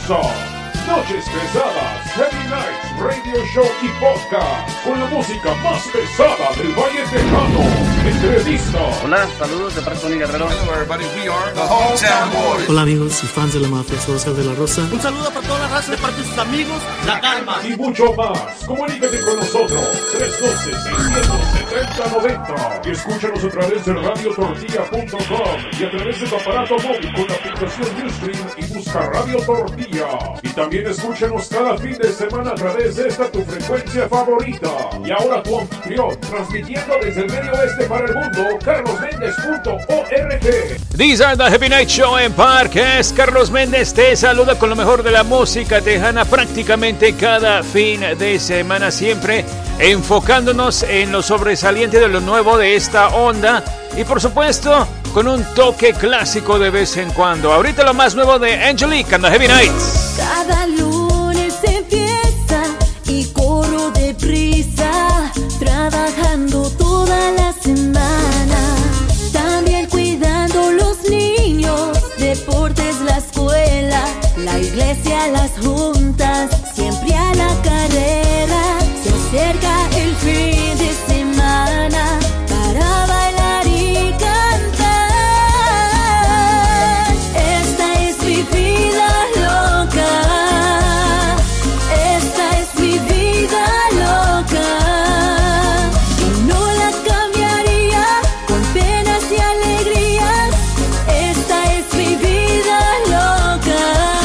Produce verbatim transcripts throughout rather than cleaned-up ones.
comienza Noches Pesadas, Heavy Nights, Radio Show y Podcast, con la música más pesada del Valle Tejano. Entrevista. Hola, saludos de parte de Tony Guerrero. Hello everybody, we are the Hometown Boys. Hola amigos y fans de la mafia, soy Oscar de la Rosa. Un saludo para toda la raza de parte de sus amigos, La Calma. Y mucho más. Comunícate con nosotros, tres uno dos, seis cero cero, tres cero nueve cero. Y escúchanos a través de radio tortilla punto com y a través de tu aparato móvil con la aplicación Ustream y busca Radio Tortilla. Y también escúchanos cada fin de semana a través de esta tu frecuencia favorita. Y ahora tu anfitrión, transmitiendo desde el medio oeste para el mundo, carlos méndez punto org. These are the Happy Night Show en Podcast. Carlos Méndez te saluda con lo mejor de la música tejana prácticamente cada fin de semana, siempre enfocándonos en lo sobresaliente de lo nuevo de esta onda y por supuesto con un toque clásico de vez en cuando. Ahorita lo más nuevo de Angelique and the Heavy Nights. Cada lunes empieza y corro deprisa, trabajando toda la semana, también cuidando los niños, deportes, la escuela, la iglesia, las juntas, siempre a la carrera. Se acerca el fin de semana para bailar y cantar. Esta es mi vida loca, esta es mi vida loca, y no la cambiaría con penas y alegrías. Esta es mi vida loca.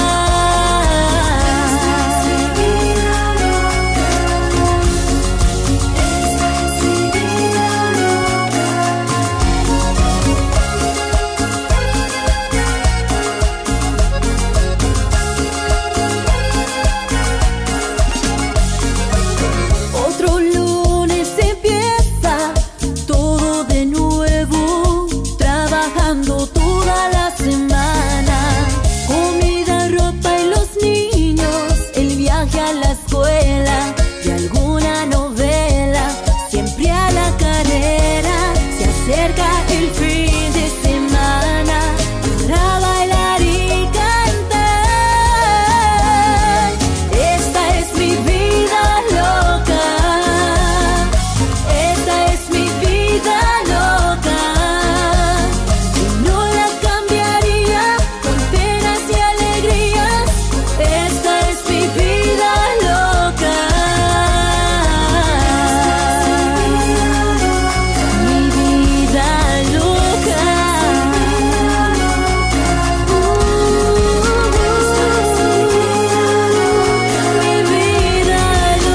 Otro lunes empieza todo de nuevo, trabajando toda la semana, comida, ropa y los niños, el viaje a la escuela y alguna novela, siempre a la carrera. Se acerca el fin de semana para bailar y cantar. Esta es mi vida loca, esta es mi vida loca, y no la cambiaría con penas y alegrías. Esta es mi vida loca, mi vida loca. Mi vida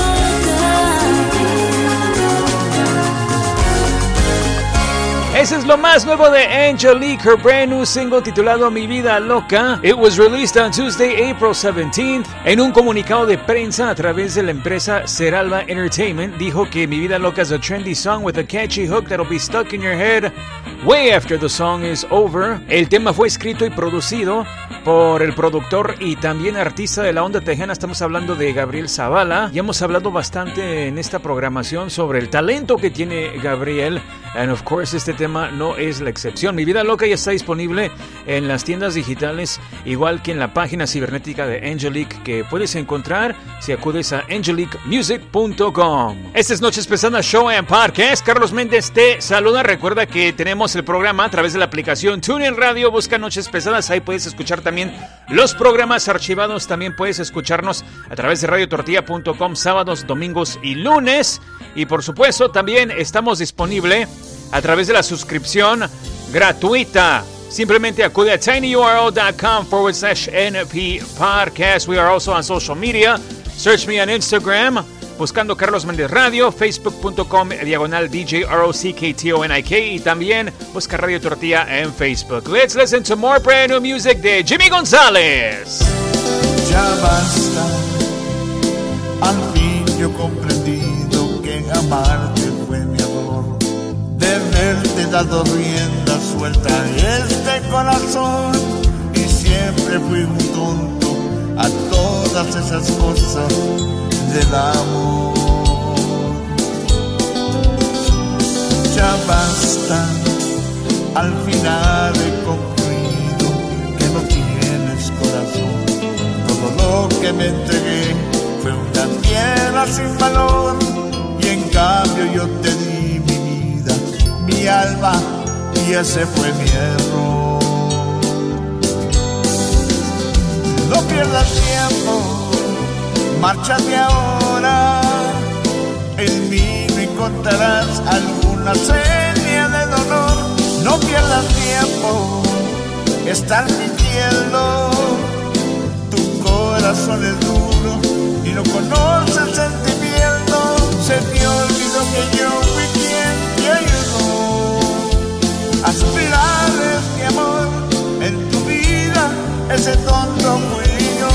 loca. Ese es lo más nuevo de Angelique, her brand new single titulado Mi Vida Loca. It was released on Tuesday, April seventeenth. En un comunicado de prensa a través de la empresa Seralba Entertainment, dijo que Mi Vida Loca is a trendy song with a catchy hook that'll be stuck in your head way after the song is over. El tema fue escrito y producido por el productor y también artista de la onda tejana. Estamos hablando de Gabriel Zavala. Ya hemos hablado bastante en esta programación sobre el talento que tiene Gabriel. And of course, este tema no es la excepción. Mi Vida Loca ya está disponible en las tiendas digitales, igual que en la página cibernética de Angelique, que puedes encontrar si acudes a angelique music punto com. Este es Noches Pesadas Show and Podcast. Carlos Méndez te saluda. Recuerda que tenemos el programa a través de la aplicación TuneIn Radio. Busca Noches Pesadas. Ahí puedes escuchar también los programas archivados. También puedes escucharnos a través de radio tortilla punto com sábados, domingos y lunes. Y por supuesto también estamos disponibles a través de la suscripción gratuita. Simplemente acude a tinyurl.com forward slash NP podcast. We are also on social media. Search me on Instagram buscando Carlos Méndez Radio, facebook punto com diagonal D J R O C K T O N I K, y también busca Radio Tortilla en Facebook. Let's listen to more brand new music de Jimmy González. Ya basta, al fin yo he comprendido que amarte fue mi error, de haberte dado rienda suelta a este corazón, y siempre fui un tonto a todas esas cosas del amor. Ya basta, al final he concluido que no tienes corazón. Todo lo lo que me entregué fue una piedra sin valor, y en cambio yo te di mi vida, mi alma, y ese fue mi error. No pierdas tiempo, márchate ahora. En mí no encontrarás alguna seña de dolor. No pierdas tiempo, estás mintiendo. Tu corazón es duro y no conoces sentimiento. Se te olvidó que yo fui quien te ayudó. Aspirar es mi amor en tu vida, ese tonto fui yo.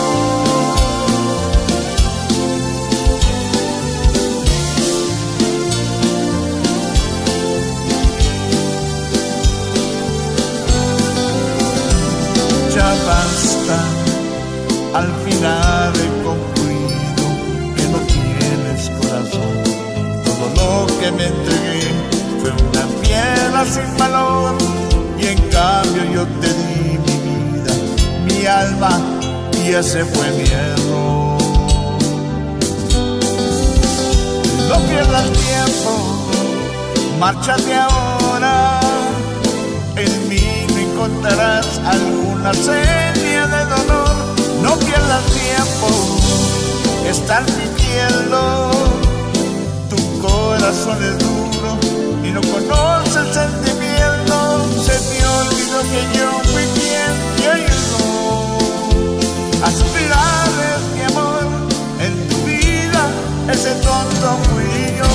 Ya basta, al final he concluido que no tienes corazón. Todo lo que me entregué fue una piedra sin valor, y en cambio yo te di mi vida, mi alma, y ese fue mi error. No pierdas tiempo, márchate ahora. En mí no encontrarás alguna seña de dolor. No pierdas tiempo, estás mintiendo. Tu corazón es duro y no conoces sentimiento. Se te olvidó que yo fui quien te ayudó. Aspirar es mi amor en tu vida, ese tonto fui yo.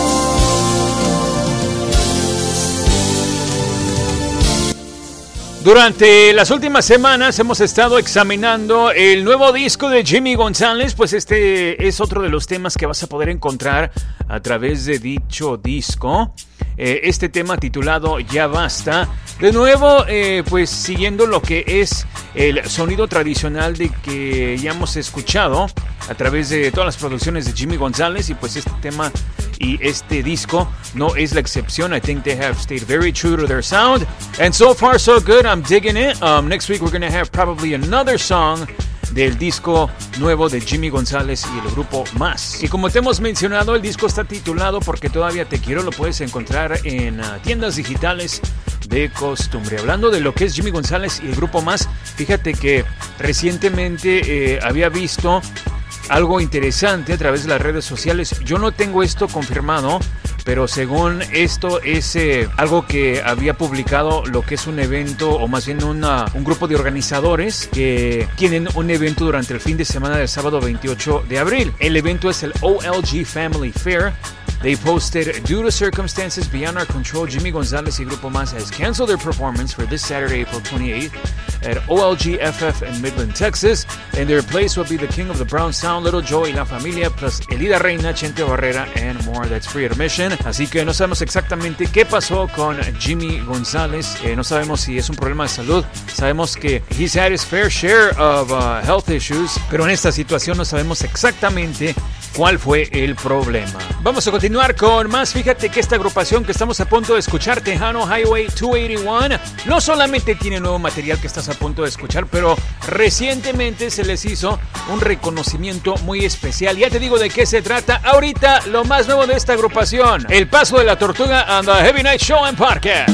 Durante las últimas semanas hemos estado examinando el nuevo disco de Jimmy González, pues este es otro de los temas que vas a poder encontrar a través de dicho disco. Eh, este tema titulado Ya Basta, de nuevo eh, pues siguiendo lo que es el sonido tradicional de que ya hemos escuchado a través de todas las producciones de Jimmy González, y pues este tema y este disco no es la excepción. I think they have stayed very true to their sound, and so far so good. I'm digging it. Um, next week we're going to have probably another song del disco nuevo de Jimmy González y el grupo Más. Y como te hemos mencionado, el disco está titulado Porque Todavía Te Quiero. Lo puedes encontrar en uh, tiendas digitales de costumbre. Hablando de lo que es Jimmy González y el grupo Más, fíjate que recientemente eh, había visto algo interesante a través de las redes sociales. Yo no tengo esto confirmado, pero según esto es eh, algo que había publicado lo que es un evento, o más bien una, un grupo de organizadores que tienen un evento durante el fin de semana del sábado veintiocho de abril. El evento es el O L G Family Fair. They posted, due to circumstances beyond our control, Jimmy González y Grupo Más has canceled their performance for this Saturday, April twenty-eighth at O L G F F in Midland, Texas. In their place will be the King of the Brown Sound, Little Joe y La Familia, plus Elida Reina, Chente Barrera, and more. That's free admission. Así que no sabemos exactamente qué pasó con Jimmy González. Eh, no sabemos si es un problema de salud. Sabemos que he's had his fair share of uh, health issues, pero en esta situación no sabemos exactamente cuál fue el problema. Vamos a continuar con más. Fíjate que esta agrupación que estamos a punto de escuchar, Tejano Highway doscientos ochenta y uno, no solamente tiene nuevo material que estás a punto de escuchar, pero recientemente se les hizo un reconocimiento muy especial. Ya te digo de qué se trata ahorita. Lo más nuevo de esta agrupación, El Paso de la Tortuga and the Heavy Night Show and Podcast.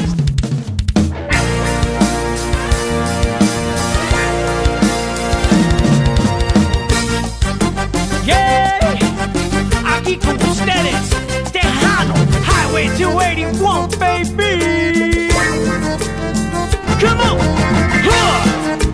Aquí con ustedes, Tejano Highway doscientos ochenta y uno, baby. Come on. Huh.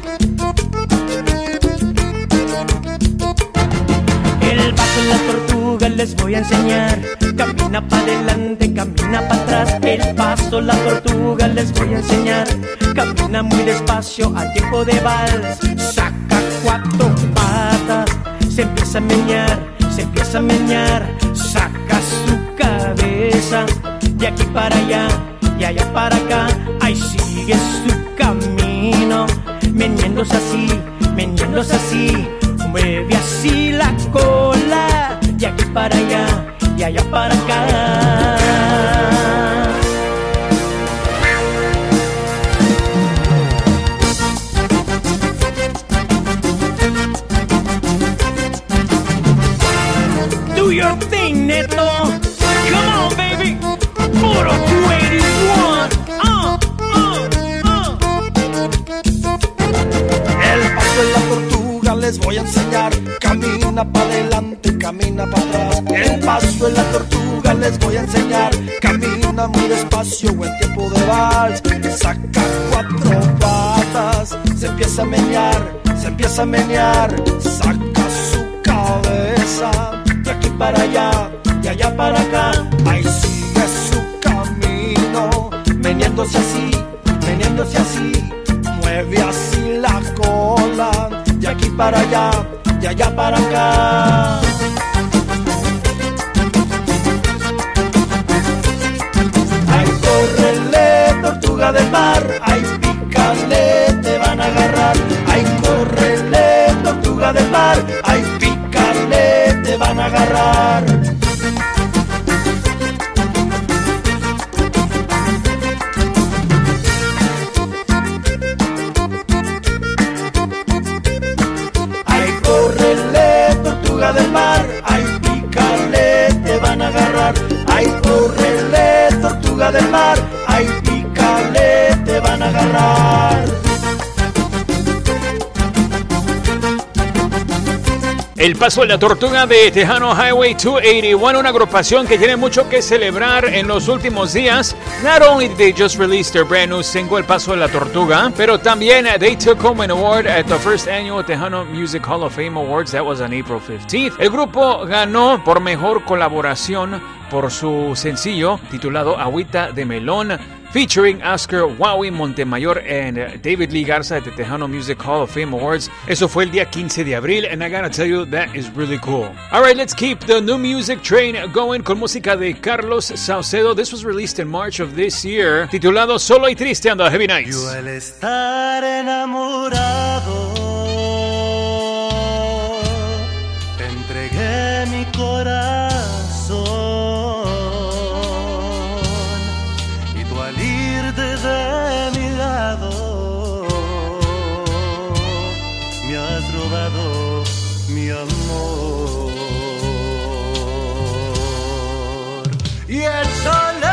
El paso de la tortuga les voy a enseñar. Camina para adelante, camina para atrás. El paso de la tortuga les voy a enseñar. Camina muy despacio a tiempo de vals. Saca cuatro patas, se empieza a menear, se empieza a menear, saca su cabeza de aquí para allá, de allá para acá. Ahí sigue su camino, meneándose así, meneándose así. Mueve así la cola, de aquí para allá, de allá para acá. de la tortuga les voy a enseñar. Camina para adelante, camina para atrás. El paso de la tortuga les voy a enseñar. Camina muy despacio en tiempo de vals. Saca cuatro patas, se empieza a menear, se empieza a menear. Saca su cabeza de aquí para allá, de allá para acá. Ahí sigue su camino, meneándose así, meneándose así. Mueve así la cola, de aquí para allá, de allá para acá. Ay, córrele, tortuga del mar. Ay, pícale, te van a agarrar. Ay, córrele, tortuga del mar. Ay, pícale, te van a agarrar. Del mar, ay, pícale, te van a agarrar. Ay, córrele, tortuga del mar. Ay, pícale, te van a agarrar. El paso de la tortuga de Tejano Highway doscientos ochenta y uno, una agrupación que tiene mucho que celebrar en los últimos días. Not only did they just release their brand new single, El Paso de la Tortuga, pero también uh, they took home an award at the first annual Tejano Music Hall of Fame Awards. That was on April fifteenth. El grupo ganó por mejor colaboración por su sencillo titulado Agüita de Melón, featuring Oscar Wowie Montemayor and uh, David Lee Garza at the Tejano Music Hall of Fame Awards. Eso fue el día quince de abril, and I gotta tell you, that is really cool. All right, let's keep the new music train going con música de Carlos Saucedo. This was released in March of this year, titulado Solo y Triste on the Heavy Nights. Yo al estar enamorado te entregué mi corazón. De mi lado me has robado mi amor y el sol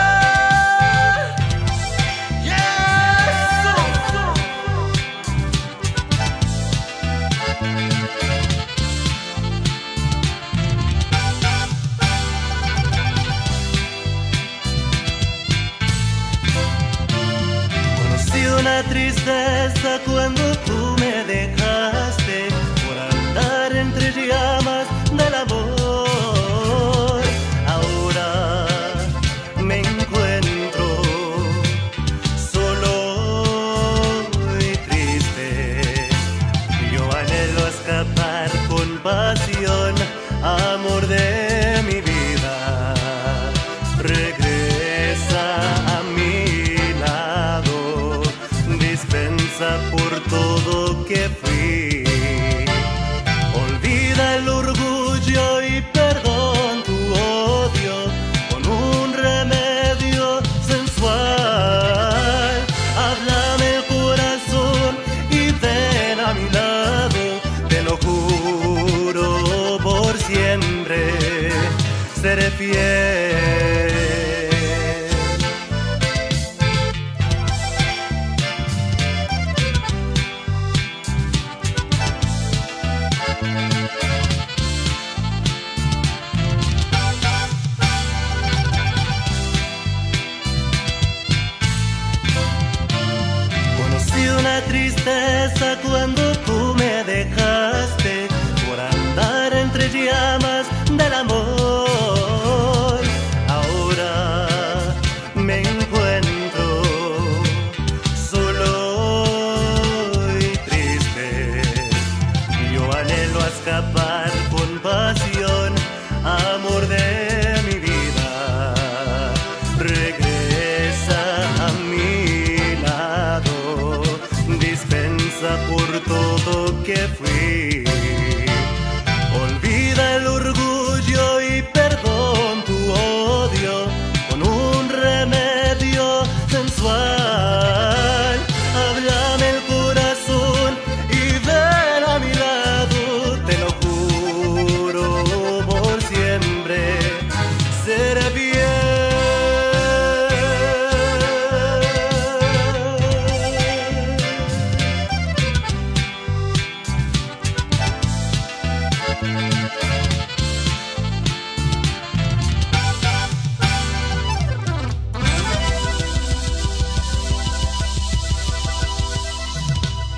una tristeza cuando tú me dejaste por andar entre llamas del amor. Ahora me encuentro solo y triste. Yo anhelo escapar con pasión, amor de mi vida. Regresa a mi lado, dispensa por todo que fui. Olvida el orgullo y perdón tu odio con un remedio sensual. Háblame el corazón y ven a mi lado, te lo juro por siempre seré fiel. Tristeza cuando tú me dejaste por andar entre llamas del amor. Ahora me encuentro solo y triste. Yo anhelo escapar con pasión, amor de mi vida. Regresa a mi lado, dispensa por todo que fui. Olvida el orgullo y perdón tu odio con un remedio sensual. Háblame el corazón y ven a mi lado, te lo juro por siempre seré fiel.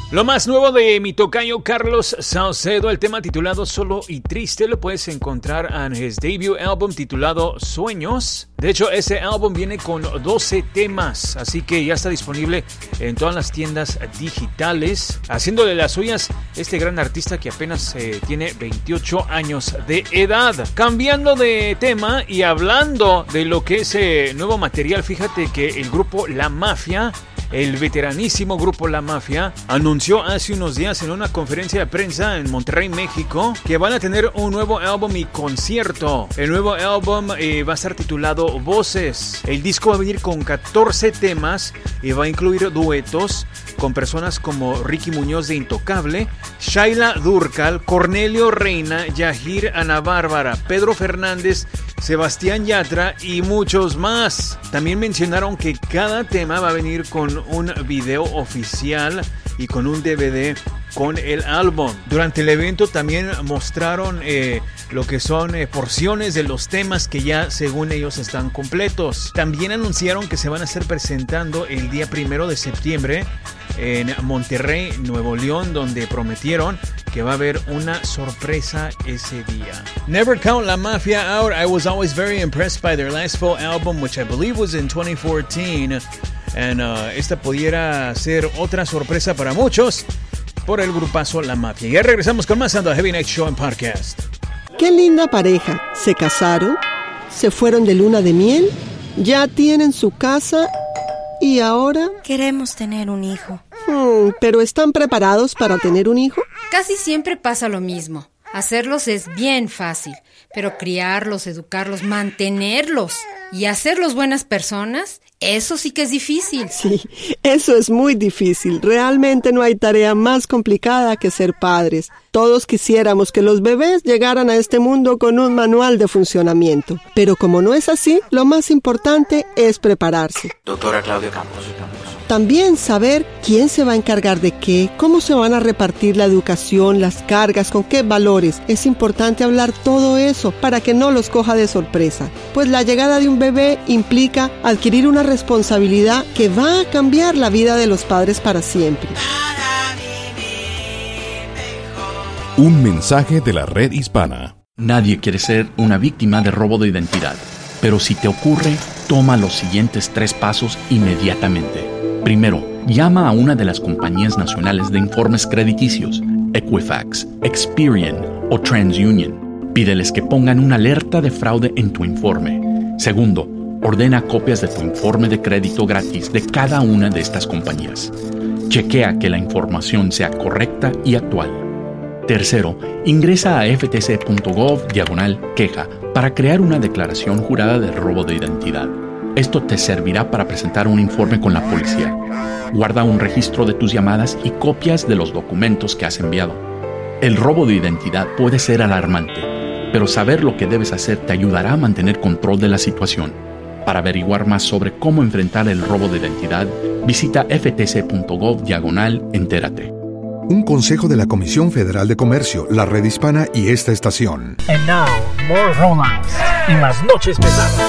Lo más nuevo de mi tocayo Carlos Salcedo, el tema titulado Solo y Triste, lo puedes encontrar en his debut album titulado Sueños. De hecho, ese álbum viene con doce temas, así que ya está disponible en todas las tiendas digitales. Haciéndole las suyas este gran artista que apenas eh, tiene veintiocho años de edad. Cambiando de tema y hablando de lo que es eh, nuevo material, fíjate que el grupo La Mafia, el veteranísimo grupo La Mafia, anunció hace unos días en una conferencia de prensa en Monterrey, México, que van a tener un nuevo álbum y concierto. El nuevo álbum eh, va a estar titulado Voces. El disco va a venir con catorce temas y va a incluir duetos con personas como Ricky Muñoz de Intocable, Shaila Durcal, Cornelio Reina, Yahir Ana Bárbara, Pedro Fernández, Sebastián Yatra y muchos más. También mencionaron que cada tema va a venir con un video oficial y con un D V D con el álbum. Durante el evento también mostraron eh, lo que son eh, porciones de los temas que ya según ellos están completos. También anunciaron que se van a estar presentando el día primero de septiembre en Monterrey, Nuevo León, donde prometieron que va a haber una sorpresa ese día. Never count La Mafia out. I was always very impressed by their last full album, which I believe was in twenty fourteen. And uh, esta pudiera ser otra sorpresa para muchos por el grupazo La Mafia. Ya regresamos con más Ando Heavy Night Show en Podcast. Qué linda pareja. Se casaron, se fueron de luna de miel, ya tienen su casa y ahora... Queremos tener un hijo. Hmm, ¿pero están preparados para tener un hijo? Casi siempre pasa lo mismo. Hacerlos es bien fácil, pero criarlos, educarlos, mantenerlos y hacerlos buenas personas, eso sí que es difícil. Sí, eso es muy difícil. Realmente no hay tarea más complicada que ser padres. Todos quisiéramos que los bebés llegaran a este mundo con un manual de funcionamiento. Pero como no es así, lo más importante es prepararse. Doctora Claudia Campos. También saber quién se va a encargar de qué, cómo se van a repartir la educación, las cargas, con qué valores. Es importante hablar todo eso para que no los coja de sorpresa. Pues la llegada de un bebé implica adquirir una responsabilidad que va a cambiar la vida de los padres para siempre. Un mensaje de la Red Hispana. Nadie quiere ser una víctima de robo de identidad, pero si te ocurre, toma los siguientes tres pasos inmediatamente. Primero, llama a una de las compañías nacionales de informes crediticios, Equifax, Experian o TransUnion. Pídeles que pongan una alerta de fraude en tu informe. Segundo, ordena copias de tu informe de crédito gratis de cada una de estas compañías. Chequea que la información sea correcta y actual. Tercero, ingresa a ftc.gov diagonal queja para crear una declaración jurada de robo de identidad. Esto te servirá para presentar un informe con la policía. Guarda un registro de tus llamadas y copias de los documentos que has enviado. El robo de identidad puede ser alarmante, pero saber lo que debes hacer te ayudará a mantener control de la situación. Para averiguar más sobre cómo enfrentar el robo de identidad, visita ftc.gov diagonal entérate. Un consejo de la Comisión Federal de Comercio, la Red Hispana y esta estación. And now, more romance en las noches pesadas.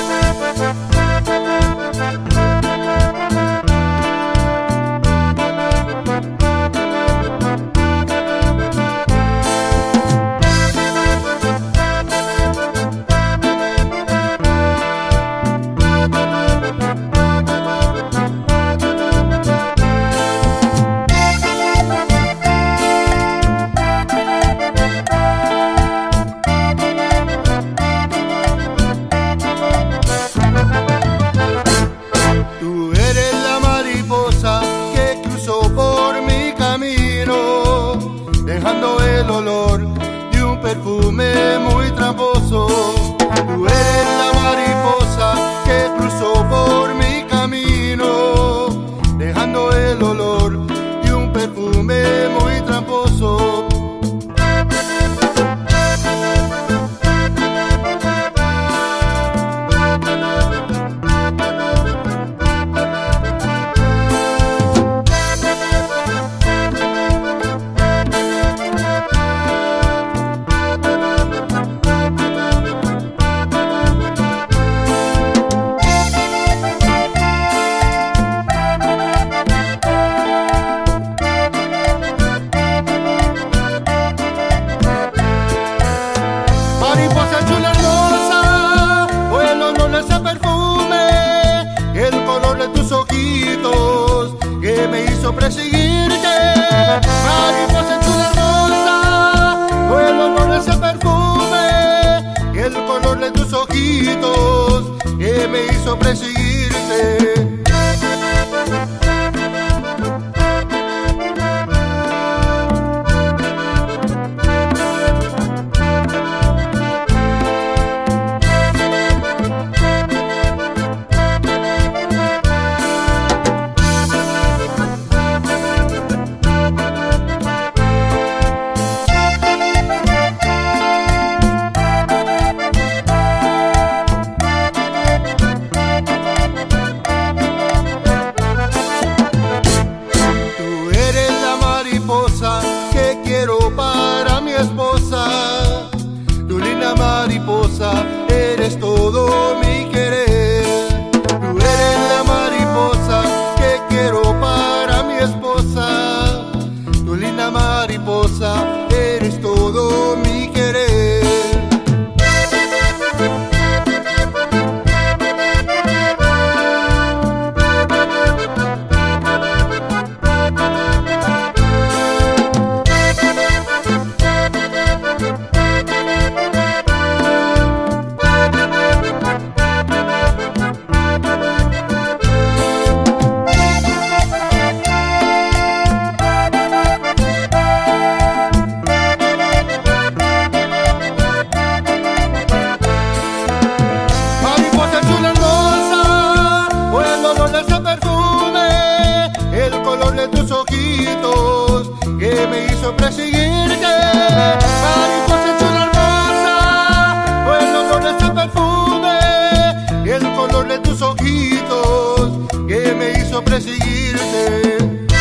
hizo perseguirte. Eres todo mi querer. Tú eres la mariposa que quiero para mi esposa. Tu linda mariposa, eres todo mi querer. Perseguirte, mariposa chula hermosa, fue el olor de ese perfume y el color de tus ojitos que me hizo perseguirte.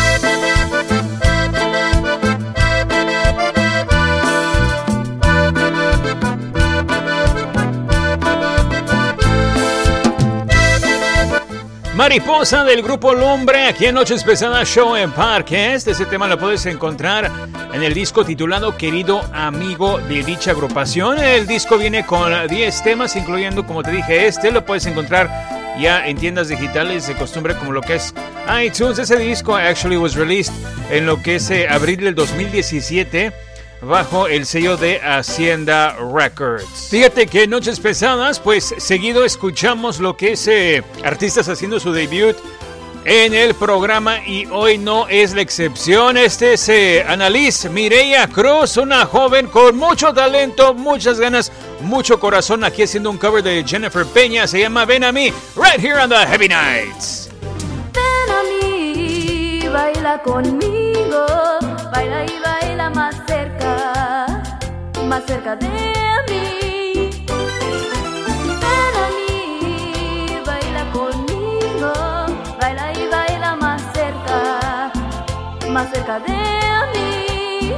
Mariposa del Grupo Lumbre, aquí en Noches Pesadas Show en Podcast. Este tema lo puedes encontrar en el disco titulado Querido Amigo de dicha agrupación. El disco viene con diez temas, incluyendo, como te dije, este. Lo puedes encontrar ya en tiendas digitales de costumbre como lo que es iTunes. Ese disco actually was released en lo que es eh, abril del dos mil diecisiete bajo el sello de Hacienda Records. Fíjate que en Noches Pesadas, pues seguido escuchamos lo que es eh, artistas haciendo su debut en el programa y hoy no es la excepción. Este es eh, Annalise Mireya Cruz, una joven con mucho talento, muchas ganas, mucho corazón, aquí haciendo un cover de Jennifer Peña. Se llama Ven a mí, right here on the Heavy Nights. Ven a mí, baila conmigo, baila y baila más cerca, más cerca de mí. Ven a mí, baila conmigo, baila y baila más cerca, más cerca de mí.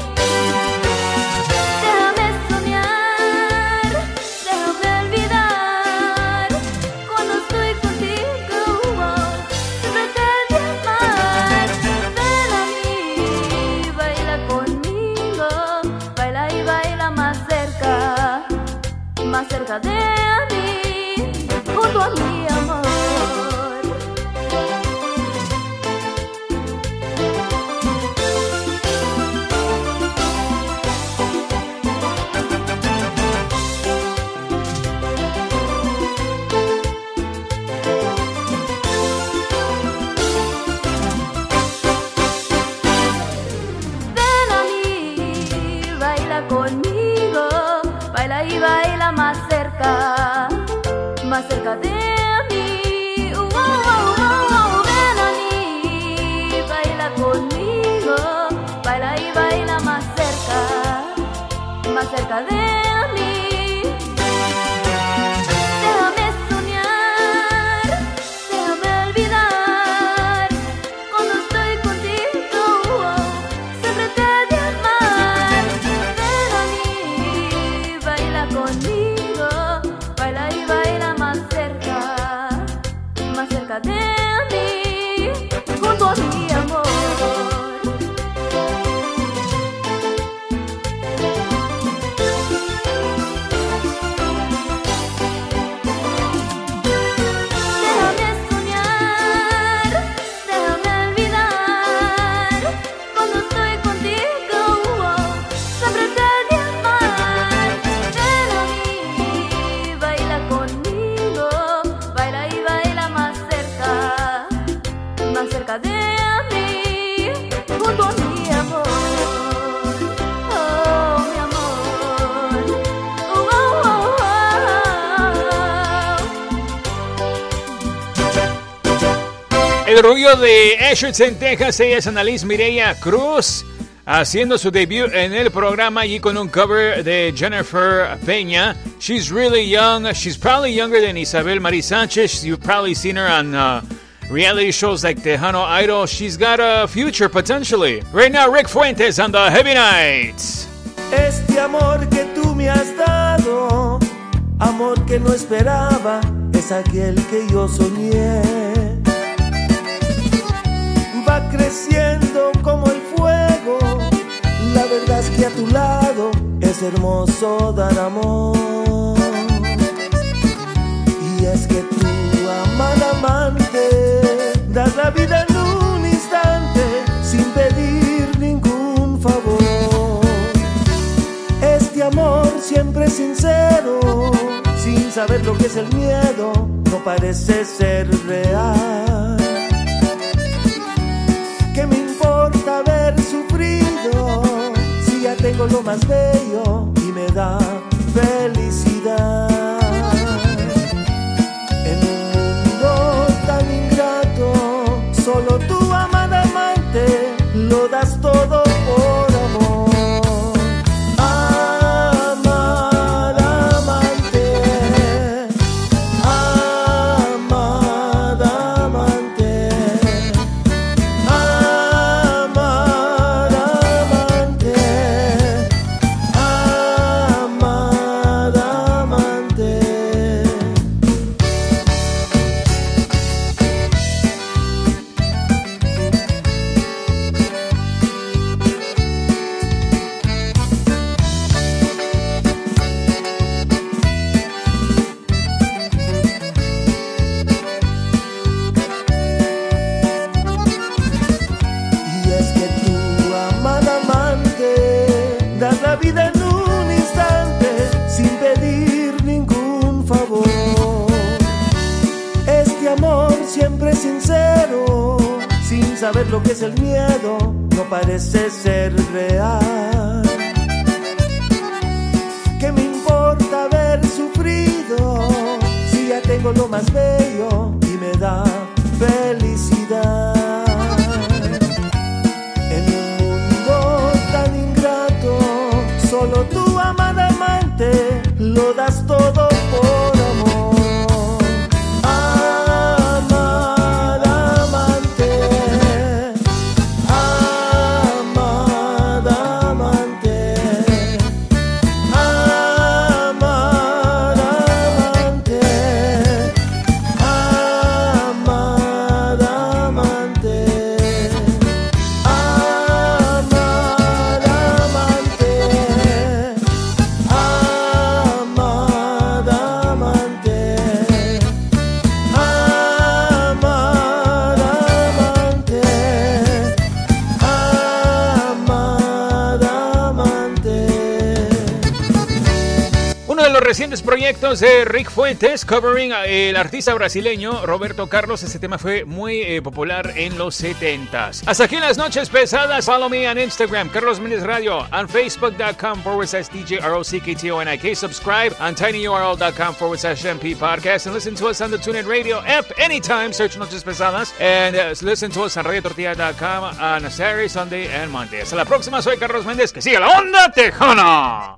Déjame soñar, déjame olvidar, cuando estoy contigo, siempre te voy a amar. Ven a mí, baila conmigo, baila y baila más cerca, más cerca de mí, junto a mi amor. Conmigo, baila y baila más cerca, más cerca de mí. Uh, uh, uh, uh, uh. Ven a mí, baila conmigo, baila y baila más cerca, más cerca de mí. Déjame soñar, déjame olvidar, cuando estoy contigo, siempre te he de amar. Conmigo, baila y baila más cerca, más cerca de mí, junto a mi amor. El orgullo de Asherton, Texas, ella es Annalise Mireya Cruz, haciendo su debut en el programa allí con un cover de Jennifer Peña. She's really young. She's probably younger than Isabel Marie Sanchez. You've probably seen her on uh, reality shows like Tejano Idol. She's got a future potentially. Right now, Rick Fuentes on the Heavy Nights. Este amor que tú me has dado, amor que no esperaba, es aquel que yo soñé. Va creciendo como el fuego, la verdad es que a tu lado es hermoso dar amor. Y es que tú, amada amante, das la vida en un instante sin pedir ningún favor. Este amor siempre sincero, sin saber lo que es el miedo, no parece ser real. ¿Qué me importa haber sufrido si ya tengo lo más bello y me da felicidad? En un mundo tan ingrato, solo tu amada amante lo das todo por amor. Sincero, sin saber lo que es el miedo, no parece ser real. ¿Qué me importa haber sufrido si ya tengo lo más bello y me da felicidad? En un mundo tan ingrato, solo tu amada amante lo das todo por amor. Recientes proyectos de Rick Fuentes covering el artista brasileño Roberto Carlos. Este tema fue muy eh, popular en los setentas. Hasta aquí las noches pesadas. Follow me on Instagram, Carlos Méndez Radio, on Facebook.com forward slash DJ R O C K T O N I K. Subscribe on tinyurl.com forward slash MP podcast and listen to us on the TuneIn Radio app anytime. Search Noches Pesadas and uh, listen to us on radio tortilla dot com on Saturday, Sunday and Monday. Hasta la próxima. Soy Carlos Méndez. Que siga la onda tejana.